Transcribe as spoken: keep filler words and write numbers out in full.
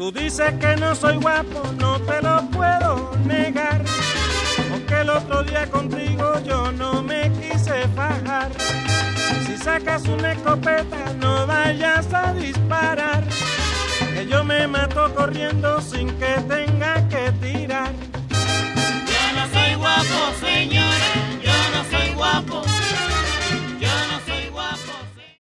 Tú dices que no soy guapo, no te lo puedo negar, porque el otro día contigo yo no me quise fajar. Si sacas una escopeta no vayas a disparar, que yo me mato corriendo sin que tenga que tirar.